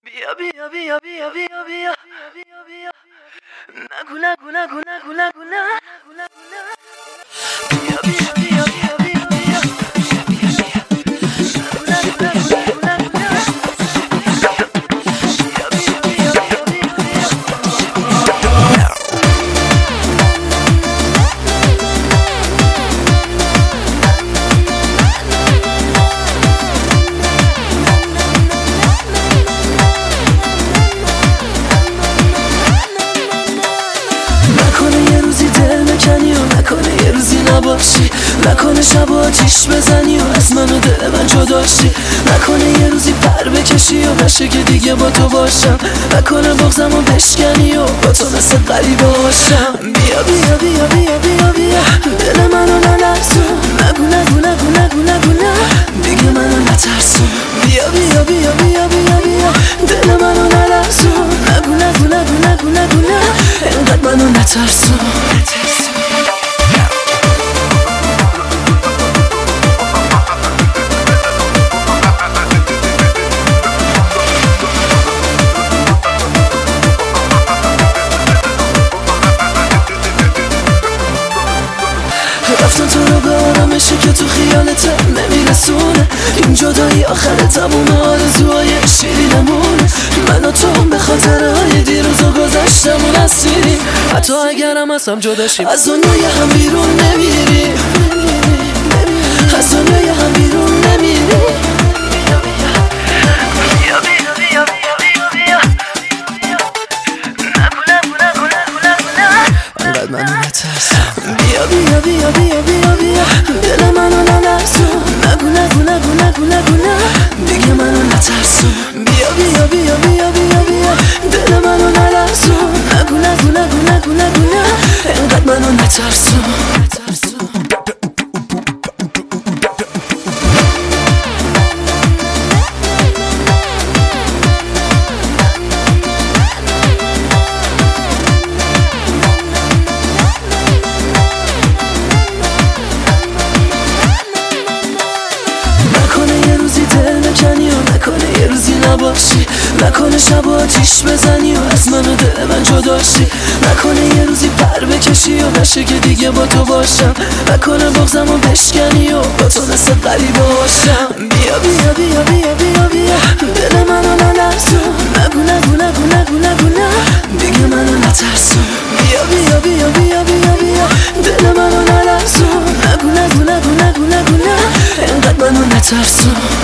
بیا بیا بیا بیا بیا بیا بیا نگو نگو نگو نگو نگو نه بیا بیا بیا بیا بیا بیا نگو نگو نگو نگو نه بیا بیا بیا بیا بیا نکنه یه روزی نباشی، نکنه شب آتیش بزنی و از من و دل من جداشی، نکنه یه روزی پر بکشی و نشه که دیگه با تو باشم، نکنه بغضم و بشکنی و با تو مثل غریبه باشم. بیا بیا بیا بیا بیا بیا دل منو نلرزون، نگو نگو نگو نگو نگو نه دیگه منو نترسون. بیا بیا بیا بیا بیا بیا دل منو نلرزون، نگو نگو نگو نگو نگو نه اینقدر منو نترسون. رفتن تو رو به آرامشی که تو خیالت نمیرسونه، این جدایی آخر تموم آرزوهای شیرینمونه. من و تو به خاطرهای دیروز و گذشتمون اسیریم، حتی اگرم از هم جدا شیم از دنیای هم بیرون نمیریم، از دنیای هم بیرون نمیریم. بیا بیا بیا بیا بیا بیا دل منو نلرزون، نگو نگو نگو نگو نگو نه دیگه منو نترسون. بیا بیا بیا بیا بیا بیا دل منو نلرزون، نگو نگو نگو نگو نگو نه اینقدر منو نترسون. نکنه یه روزی نباشی، نکنه شب آتیش بزنی و از من و دل من جداشی، نکنه یه روزی پر بکشی و نشه که دیگه با تو باشم، نکنه بغضم و بشکنی و با تو مثل غریبه باشم. بیا بیا بیا بیا بیا بیا دل منو نلرزون، نگو نگو نگو نگو نگو نه دیگه منو نترسون. بیا بیا بیا بیا بیا بیا دل منو نلرزون، نگو نگو نگو نگو نگو نه اینقدر منو نترسون.